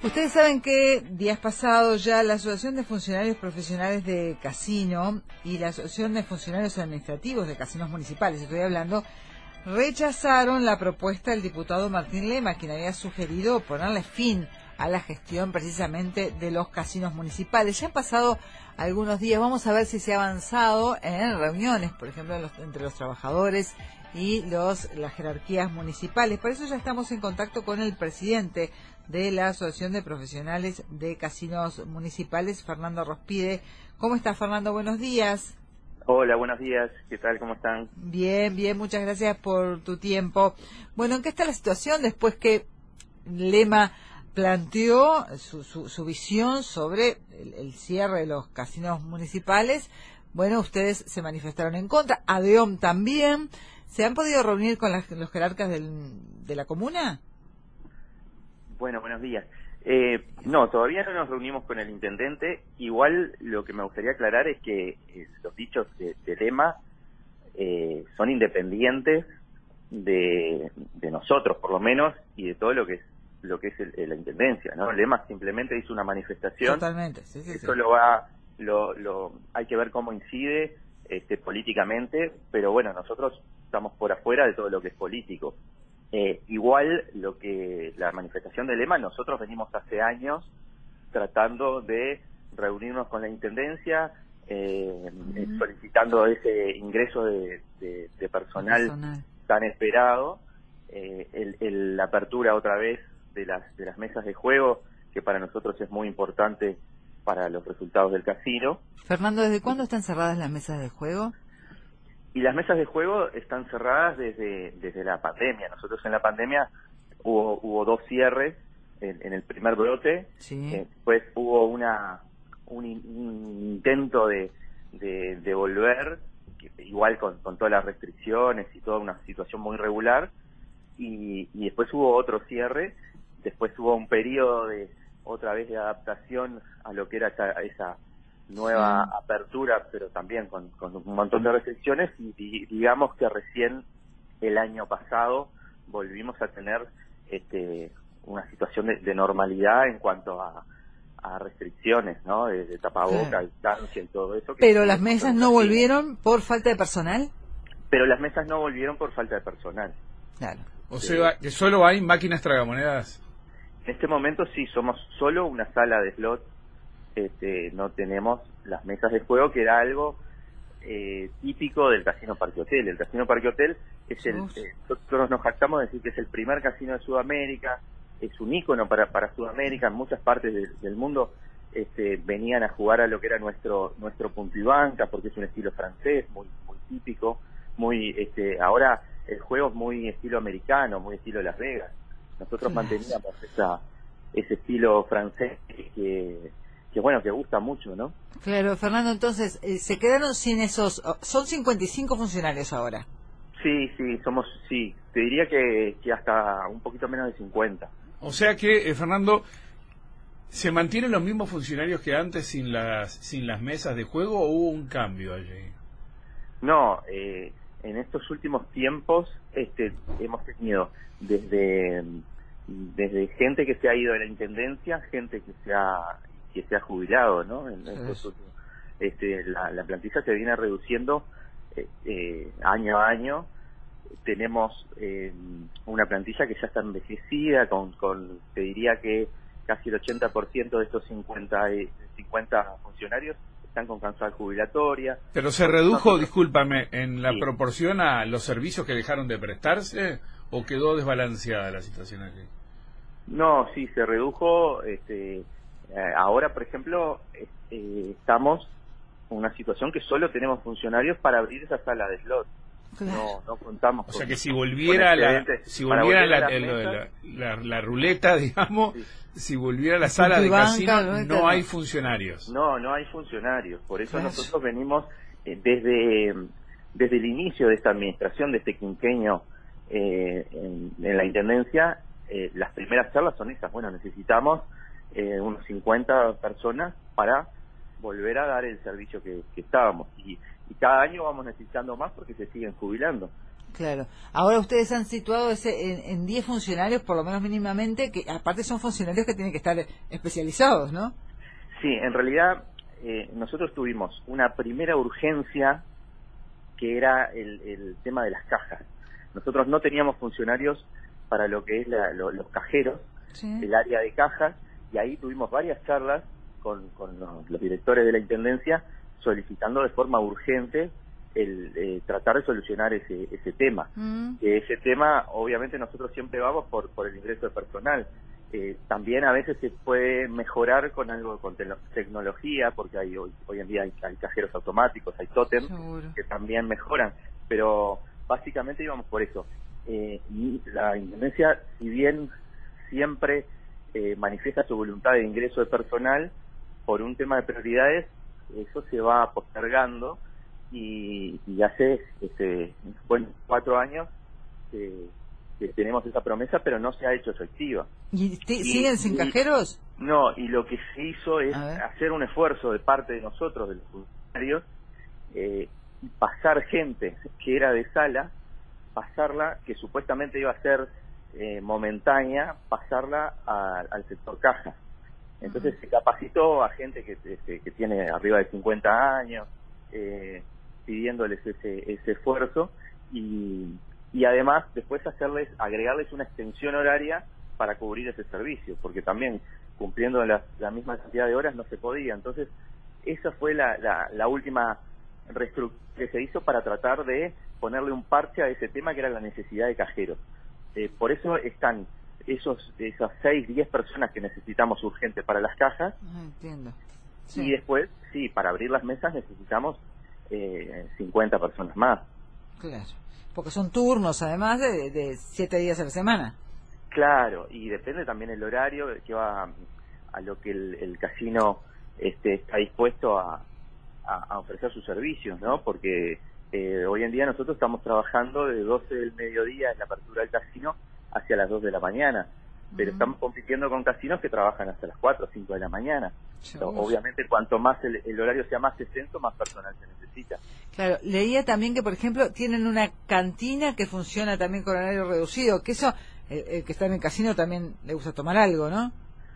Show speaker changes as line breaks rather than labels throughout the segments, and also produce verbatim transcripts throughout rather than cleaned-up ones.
Ustedes saben que días pasados ya la Asociación de Funcionarios Profesionales de Casino y la Asociación de Funcionarios Administrativos de Casinos Municipales, estoy hablando, rechazaron la propuesta del diputado Martín Lema, quien había sugerido ponerle fin a la gestión precisamente de los casinos municipales. Ya han pasado algunos días, vamos a ver si se ha avanzado en reuniones, por ejemplo, en los, entre los trabajadores y los las jerarquías municipales. Por eso ya estamos en contacto con el presidente de la Asociación de Profesionales de Casinos Municipales, Fernando Rospide. ¿Cómo está, Fernando? Buenos días.
Hola, buenos días. ¿Qué tal? ¿Cómo están?
Bien, bien, muchas gracias por tu tiempo. Bueno, ¿en qué está la situación después que Lema planteó su, su, su visión sobre el, el cierre de los casinos municipales? Bueno, ustedes se manifestaron en contra, ADEOM también. ¿Se han podido reunir con las, los jerarcas del, de la comuna?
Bueno, buenos días. Eh, no, todavía no nos reunimos con el intendente. Igual lo que me gustaría aclarar es que eh, los dichos de, de Lema eh, son independientes de, de nosotros, por lo menos, y de todo lo que es lo que es el, el, la intendencia, ¿no? Lema simplemente hizo una manifestación.
Totalmente, sí, sí,
Eso
sí.
lo va, lo, lo, hay que ver cómo incide este, políticamente, pero bueno, nosotros estamos por afuera de todo lo que es político. Eh, igual lo que la manifestación de Lema, nosotros venimos hace años tratando de reunirnos con la intendencia, eh, uh-huh. solicitando ese ingreso de, de, de personal, personal tan esperado, eh, el, el, la apertura otra vez de las de las mesas de juego, que para nosotros es muy importante para los resultados del casino.
Fernando, ¿desde cuándo están cerradas las mesas de juego?
Y las mesas de juego están cerradas desde desde la pandemia. Nosotros en la pandemia hubo hubo dos cierres en, en el primer brote.
Sí.
Eh, después hubo una un, un intento de, de, de volver, que, igual con, con todas las restricciones y toda una situación muy regular. Y, y después hubo otro cierre. Después hubo un periodo de otra vez de adaptación a lo que era esa, esa nueva sí. apertura, pero también con, con un montón de restricciones, y, y digamos que recién el año pasado volvimos a tener este una situación de, de normalidad en cuanto a, a restricciones, ¿no? De, de tapaboca, sí. distancia y todo eso. Que
pero las mesas no volvieron por falta de personal.
Pero las mesas no volvieron por falta de personal.
Claro.
O sea, que solo hay máquinas tragamonedas.
En este momento sí, somos solo una sala de slot. Este, no tenemos las mesas de juego, que era algo eh, típico del Casino Parque Hotel. El Casino Parque Hotel es el, eh, nosotros nos jactamos de decir que es el primer casino de Sudamérica, es un ícono para, para Sudamérica. En muchas partes de, del mundo este, venían a jugar a lo que era nuestro nuestro punto y banca, porque es un estilo francés, muy muy típico, muy este ahora el juego es muy estilo americano, muy estilo Las Vegas. Nosotros sí. manteníamos esa ese estilo francés que que bueno, que gusta mucho, ¿no?
Claro, Fernando, entonces, eh, se quedaron sin esos, son cincuenta y cinco funcionarios ahora.
Sí, sí, somos, sí, te diría que, que hasta un poquito menos de cincuenta.
O sea que, eh, Fernando, ¿se mantienen los mismos funcionarios que antes sin las sin las mesas de juego o hubo un cambio allí?
No, eh, en estos últimos tiempos este, hemos tenido desde, desde gente que se ha ido de la intendencia, gente que se ha que se ha jubilado, ¿no? En, en estos últimos, este, la, la plantilla se viene reduciendo eh, eh, año a año. Tenemos eh, una plantilla que ya está envejecida, con, con te diría que casi el ochenta por ciento de estos cincuenta, cincuenta funcionarios están con cansada jubilatoria.
Pero se redujo, nosotros, discúlpame, en la
sí.
proporción a los servicios que dejaron de prestarse, ¿o quedó desbalanceada la situación aquí?
No, sí, se redujo. Este, ahora, por ejemplo, eh, estamos en una situación que solo tenemos funcionarios para abrir esa sala de slot.
Claro.
No, no contamos.
O sea
con,
que si volviera la, si volviera la, la, la, la, la ruleta, digamos, sí. si volviera la sala de casino, no hay funcionarios.
No, no hay funcionarios. Por eso
claro.
nosotros venimos eh, desde desde el inicio de esta administración, de este quinquenio eh, en, en la intendencia, eh, las primeras charlas son esas. Bueno, necesitamos eh, unos cincuenta personas para volver a dar el servicio que, que estábamos. Y, y cada año vamos necesitando más porque se siguen jubilando.
Claro. Ahora ustedes han situado ese en diez funcionarios, por lo menos mínimamente, que aparte son funcionarios que tienen que estar especializados, ¿no?
Sí, en realidad eh, nosotros tuvimos una primera urgencia que era el, el tema de las cajas. Nosotros no teníamos funcionarios para lo que es la, lo, los cajeros, sí. El área de cajas, y ahí tuvimos varias charlas con, con los, los directores de la Intendencia solicitando de forma urgente el eh, tratar de solucionar ese ese tema. Mm. Eh, ese tema, obviamente nosotros siempre vamos por por el ingreso de personal. Eh, también a veces se puede mejorar con algo, con te tecnología, porque hay hoy, hoy en día hay, hay cajeros automáticos, hay tótem, que también mejoran, pero básicamente íbamos por eso. Eh, la Intendencia, si bien siempre eh, manifiesta su voluntad de ingreso de personal, por un tema de prioridades, eso se va postergando, y, y hace este, bueno, cuatro años que, que tenemos esa promesa, pero no se ha hecho efectiva.
¿Y, y siguen sin y, cajeros?
No, y lo que se hizo es hacer un esfuerzo de parte de nosotros, de los funcionarios, eh, pasar gente que era de sala, pasarla, que supuestamente iba a ser eh, momentánea, pasarla a, al sector caja. Entonces uh-huh. se capacitó a gente que, que, que tiene arriba de cincuenta años, eh, pidiéndoles ese, ese esfuerzo, y, y además después hacerles, agregarles una extensión horaria para cubrir ese servicio, porque también cumpliendo la, la misma cantidad de horas no se podía. Entonces esa fue la, la, la última reestructura que se hizo para tratar de ponerle un parche a ese tema, que era la necesidad de cajeros. Eh, por eso están esos esas seis, diez personas que necesitamos urgente para las cajas.
Ah, entiendo. Sí.
Y después, sí, para abrir las mesas necesitamos eh, cincuenta personas más.
Claro, porque son turnos además de, de siete días a la semana.
Claro, y depende también el horario que va a, a lo que el, el casino este, está dispuesto a, a, a ofrecer sus servicios, ¿no? Porque eh, hoy en día nosotros estamos trabajando de doce del mediodía en la apertura del casino hacia las dos de la mañana, pero uh-huh. estamos compitiendo con casinos que trabajan hasta las cuatro o cinco de la mañana. So, obviamente cuanto más el, el horario sea más extenso, más personal se necesita.
Claro, leía también que, por ejemplo, tienen una cantina que funciona también con horario reducido, que eso, el, el que está en el casino también le gusta tomar algo, ¿no?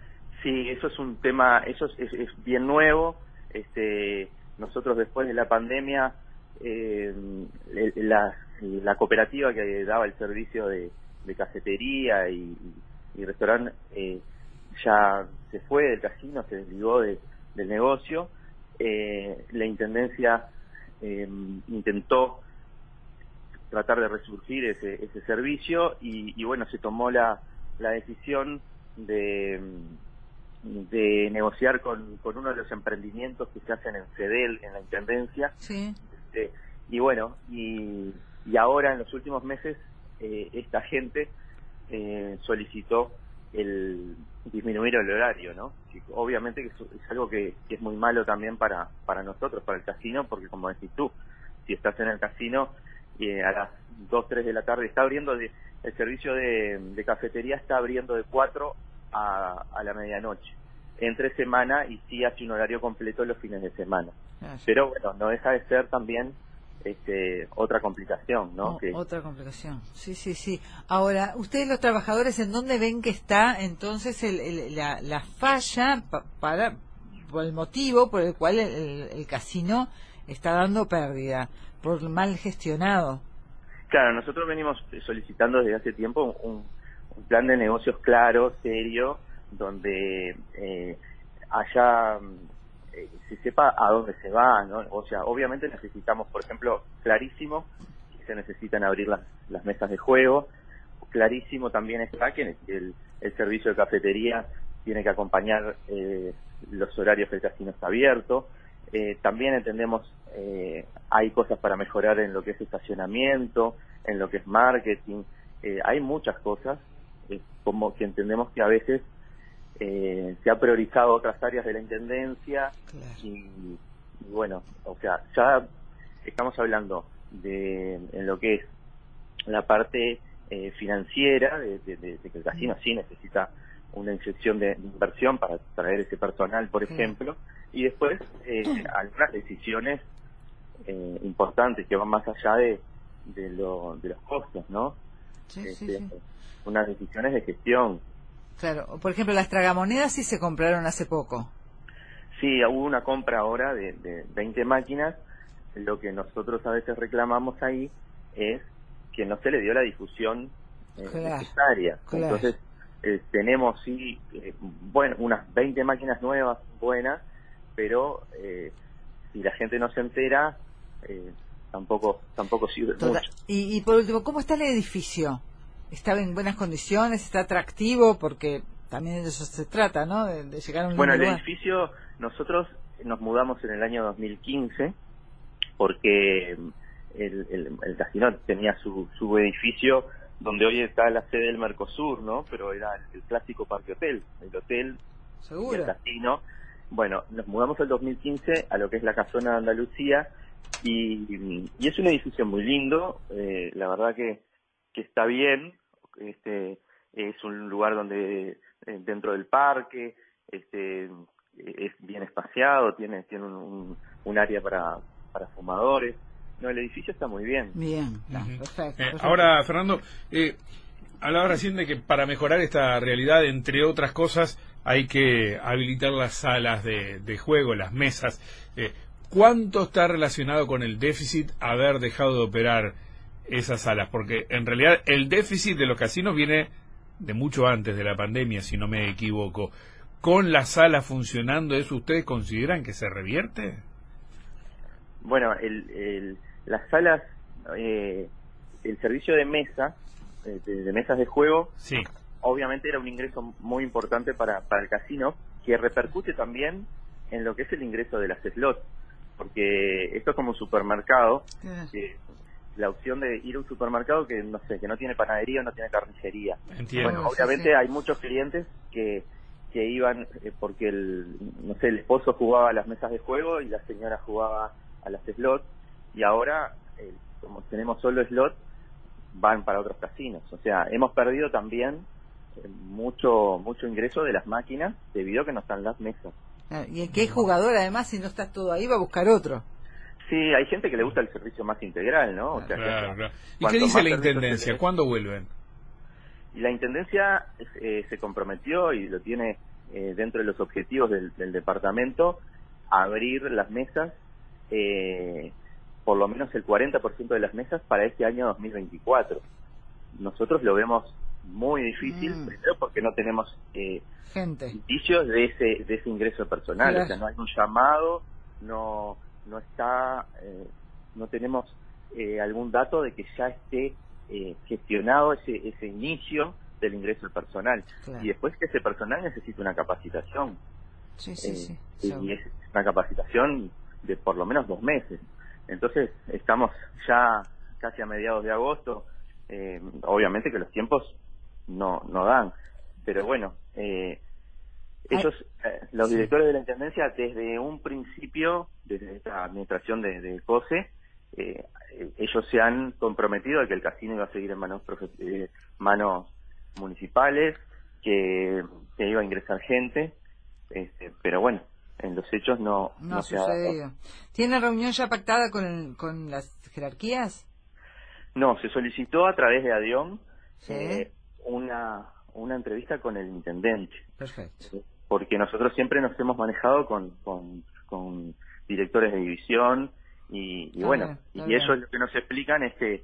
Sí, eso es un tema, eso es, es, es bien nuevo. Este, nosotros después de la pandemia, eh, la, la cooperativa que daba el servicio de, de cafetería y, y restaurante eh, ya se fue del casino, se desligó de, del negocio. Eh, la Intendencia eh, intentó tratar de resurgir ese, ese servicio y, y bueno, se tomó la, la decisión de, de negociar con, con uno de los emprendimientos que se hacen en CEDEL, en la Intendencia.
Sí.
Este, y bueno, y, y ahora en los últimos meses eh, esta gente eh, solicitó el disminuir el horario, ¿no? Y obviamente que es algo que, que es muy malo también para para nosotros, para el casino, porque como decís tú, si estás en el casino y eh, a las dos, tres de la tarde está abriendo de, el servicio de, de cafetería está abriendo de cuatro a, a la medianoche entre semana, y sí hace un horario completo los fines de semana. Ah, sí. Pero bueno, no deja de ser también este otra complicación, ¿no?
Oh,
que...
Otra complicación, sí, sí, sí. Ahora, ustedes los trabajadores, ¿en dónde ven que está entonces el, el, la, la falla pa, para por el motivo por el cual el, el, el casino está dando pérdida? Por mal gestionado.
Claro, nosotros venimos solicitando desde hace tiempo un, un plan de negocios claro, serio, donde eh, haya... se sepa a dónde se va, ¿no? O sea, obviamente necesitamos, por ejemplo, clarísimo que se necesitan abrir las, las mesas de juego, clarísimo también está que el, el servicio de cafetería tiene que acompañar eh, los horarios que el casino está abierto. Eh, también entendemos, eh, hay cosas para mejorar en lo que es estacionamiento, en lo que es marketing, eh, hay muchas cosas, eh, como que entendemos que a veces Eh, se ha priorizado otras áreas de la Intendencia. Claro. y, y bueno, o sea, ya estamos hablando de en lo que es la parte eh, financiera, de, de, de, de que el casino sí necesita una inyección de, de inversión para traer ese personal, por ejemplo, y después eh, algunas decisiones eh, importantes que van más allá de, de, lo, de los costos, ¿no?
Sí,
este,
sí, sí.
Unas decisiones de gestión.
Claro, por ejemplo, las tragamonedas sí se compraron hace poco.
Sí, hubo una compra ahora de, de veinte máquinas. Lo que nosotros a veces reclamamos ahí es que no se le dio la difusión eh,
claro,
necesaria.
Claro.
Entonces, eh, tenemos sí, eh, bueno, unas veinte máquinas nuevas, buenas, pero eh, si la gente no se entera, eh, tampoco tampoco sirve
Total.
mucho.
Y, y por último, ¿cómo está el edificio? ¿Está en buenas condiciones? ¿Está atractivo? Porque también de eso se trata, ¿no? De, de llegar a un
Bueno, el
lugar.
edificio, nosotros nos mudamos en el año dos mil quince porque el, el, el casino tenía su, su edificio donde hoy está la sede del Mercosur, ¿no? Pero era el, el clásico Parque Hotel, el hotel
¿Seguro?
y el casino. Bueno, nos mudamos el dos mil quince a lo que es la Casona de Andalucía y, y es un edificio muy lindo, eh, la verdad que, que está bien, este es un lugar donde eh, dentro del parque, este es bien espaciado, tiene tiene un, un, un área para, para fumadores. No, el edificio está muy bien.
Bien, no,
Uh-huh.
perfecto,
Eh,
perfecto.
ahora, Fernando, eh, hablaba recién de que para mejorar esta realidad, entre otras cosas, hay que habilitar las salas de, de juego, las mesas. Eh, ¿Cuánto está relacionado con el déficit haber dejado de operar esas salas? Porque en realidad el déficit de los casinos viene de mucho antes de la pandemia, si no me equivoco. ¿Con las salas funcionando eso ustedes consideran que se revierte?
Bueno, el, el, las salas, eh, el servicio de mesa, eh, de, de mesas de juego,
sí,
obviamente era un ingreso muy importante para, para el casino, que repercute también en lo que es el ingreso de las slots, porque esto es como un supermercado,
Yeah.
que la opción de ir a un supermercado que no sé, que no tiene panadería o no tiene carnicería.
entiendo.
Bueno,
Sí,
obviamente
sí.
hay muchos clientes que que iban eh, porque el no sé el esposo jugaba a las mesas de juego y la señora jugaba a las slots, y ahora eh, como tenemos solo slots van para otros casinos. O sea, hemos perdido también eh, mucho mucho ingreso de las máquinas debido a que no están las mesas.
Claro, y el que es jugador, además, si no estás todo ahí, va a buscar otro.
Sí, hay gente que le gusta el servicio más integral, ¿no? O sea,
Claro,
que,
claro. ¿Y
cuanto
qué dice
más
la
servicio
Intendencia?
se le-
¿Cuándo vuelven?
Y la Intendencia eh, se comprometió y lo tiene eh, dentro de los objetivos del, del departamento, a abrir las mesas, eh, por lo menos el cuarenta por ciento de las mesas para este año dos mil veinticuatro. Nosotros lo vemos muy difícil,
Mm.
primero porque no tenemos eh,
Gente.
indicios de ese de ese ingreso personal,
Claro.
o sea, no hay un llamado, no no está, eh, no tenemos eh, algún dato de que ya esté eh, gestionado ese ese inicio del ingreso del personal.
Claro.
Y después que ese personal necesita una capacitación,
Sí, sí,
eh,
sí.
y
seguro.
es una capacitación de por lo menos dos meses. Entonces estamos ya casi a mediados de agosto, eh, obviamente que los tiempos no no dan, pero bueno, eh, ellos, eh, los
sí.
directores de la Intendencia, desde un principio, desde esta administración de, de COSE, eh, eh, ellos se han comprometido a que el casino iba a seguir en manos, profe- eh, manos municipales, que, que iba a ingresar gente, este, pero bueno, en los hechos no,
No,
no
ha
se ha dado.
sucedido. ¿Tiene reunión ya pactada con, el- con las jerarquías?
No, se solicitó a través de ADIOM
Sí.
eh, una, una entrevista con el intendente.
Perfecto.
Porque nosotros siempre nos hemos manejado con, con, con directores de división y, y
Está
bueno,
bien,
y
está bien.
ellos lo que nos explican es que,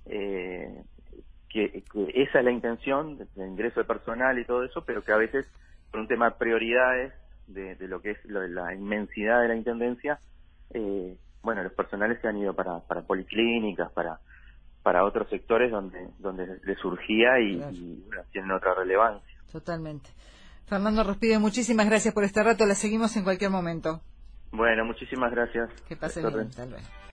eh, que, que esa es la intención del ingreso de personal y todo eso, pero que a veces por un tema de prioridades de, de lo que es lo de la inmensidad de la intendencia, eh, bueno, los personales se han ido para, para policlínicas, para para otros sectores donde donde les surgía y,
Claro.
y bueno, tienen otra relevancia.
Totalmente. Fernando Rospide, muchísimas gracias por este rato. La seguimos en cualquier momento.
Bueno, muchísimas gracias.
Que pases
Doctor
bien.
Ren.
Hasta luego.